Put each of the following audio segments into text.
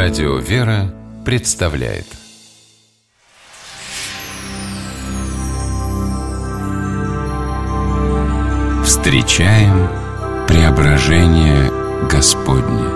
Радио «Вера» представляет Встречаем преображение Господне.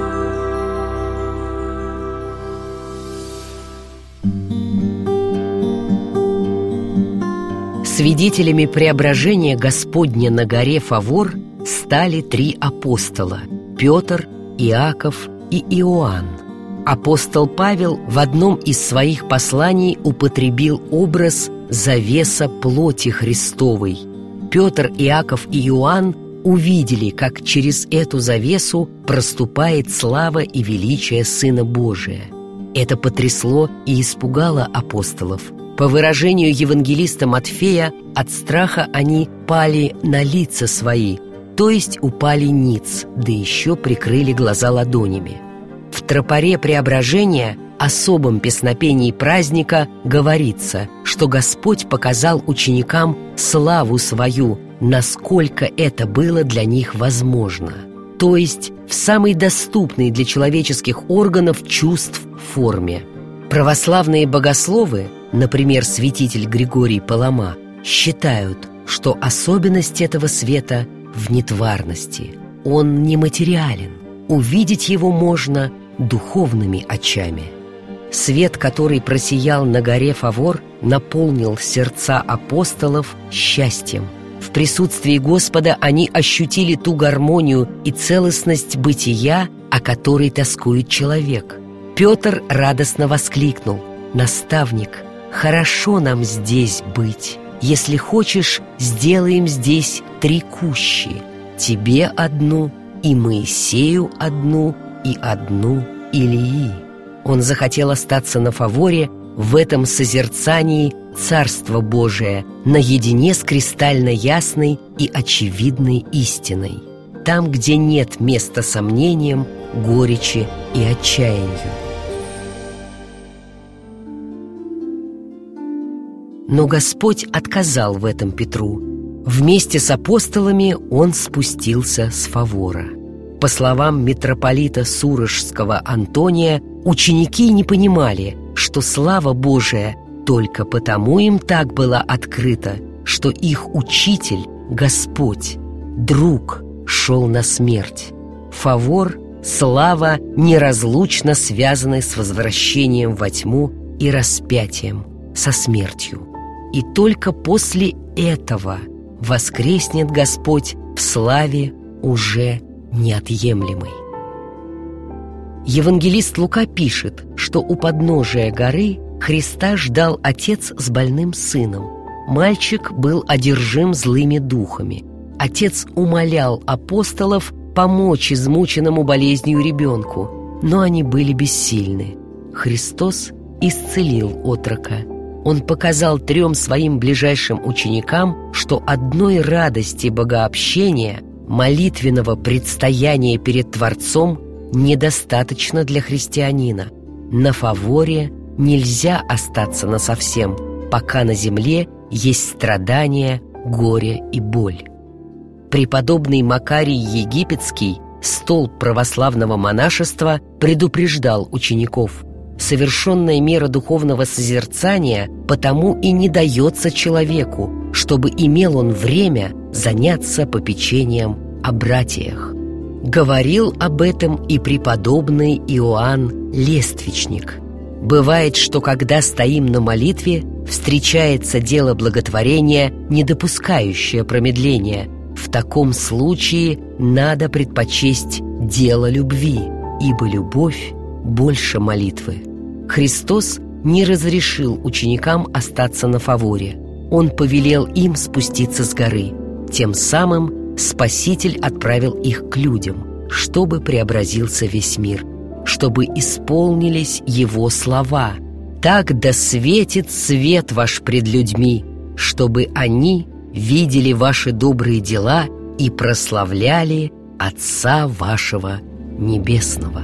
Свидетелями преображения Господня на горе Фавор стали 3 апостола – Петр, Иаков и Иоанн. Апостол Павел в одном из своих посланий употребил образ завеса плоти Христовой. Петр, Иаков и Иоанн увидели, как через эту завесу проступает слава и величие Сына Божия. Это потрясло и испугало апостолов. По выражению евангелиста Матфея, от страха они пали на лица свои, то есть упали ниц, да еще прикрыли глаза ладонями. В тропаре преображения, особом песнопении праздника, говорится, что Господь показал ученикам славу свою, насколько это было для них возможно, то есть в самой доступной для человеческих органов чувств форме. Православные богословы, например, святитель Григорий Палама, считают, что особенность этого света в нетварности. Он нематериален, увидеть его можно духовными очами. Свет, который просиял на горе Фавор, наполнил сердца апостолов счастьем. В присутствии Господа они ощутили ту гармонию и целостность бытия, о которой тоскует человек. Петр радостно воскликнул: «Наставник, хорошо нам здесь быть. Если хочешь, сделаем здесь 3 кущи: тебе одну, и Моисею одну, и одну Илии». Он захотел остаться на Фаворе в этом созерцании Царства Божия наедине с кристально ясной и очевидной истиной, там, где нет места сомнениям, горечи и отчаянию. Но Господь отказал в этом Петру. Вместе с апостолами он спустился с Фавора. По словам митрополита Сурожского Антония, ученики не понимали, что слава Божия только потому им так была открыта, что их учитель, Господь, друг, шел на смерть. Фавор, слава неразлучно связаны с возвращением во тьму и распятием, со смертью. И только после этого воскреснет Господь в славе уже неотъемлемой. Евангелист Лука пишет, что у подножия горы Христа ждал отец с больным сыном. Мальчик был одержим злыми духами. Отец умолял апостолов помочь измученному болезнью ребенку, но они были бессильны. Христос исцелил отрока. Он показал 3 своим ближайшим ученикам, что одной радости богообщения, молитвенного предстояния перед Творцом недостаточно для христианина. На Фаворе нельзя остаться насовсем, пока на земле есть страдания, горе и боль. Преподобный Макарий Египетский, столб православного монашества, предупреждал учеников: совершенная мера духовного созерцания потому и не дается человеку, чтобы имел он время заняться попечением о братиях. Говорил об этом и преподобный Иоанн Лествичник. Бывает, что когда стоим на молитве, встречается дело благотворения, не допускающее промедления. В таком случае надо предпочесть дело любви, ибо любовь больше молитвы. Христос не разрешил ученикам остаться на Фаворе. Он повелел им спуститься с горы. Тем самым Спаситель отправил их к людям, чтобы преобразился весь мир, чтобы исполнились Его слова: «Так да светит свет ваш пред людьми, чтобы они видели ваши добрые дела и прославляли Отца вашего Небесного».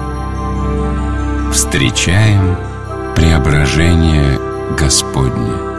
Встречаем преображение Господне.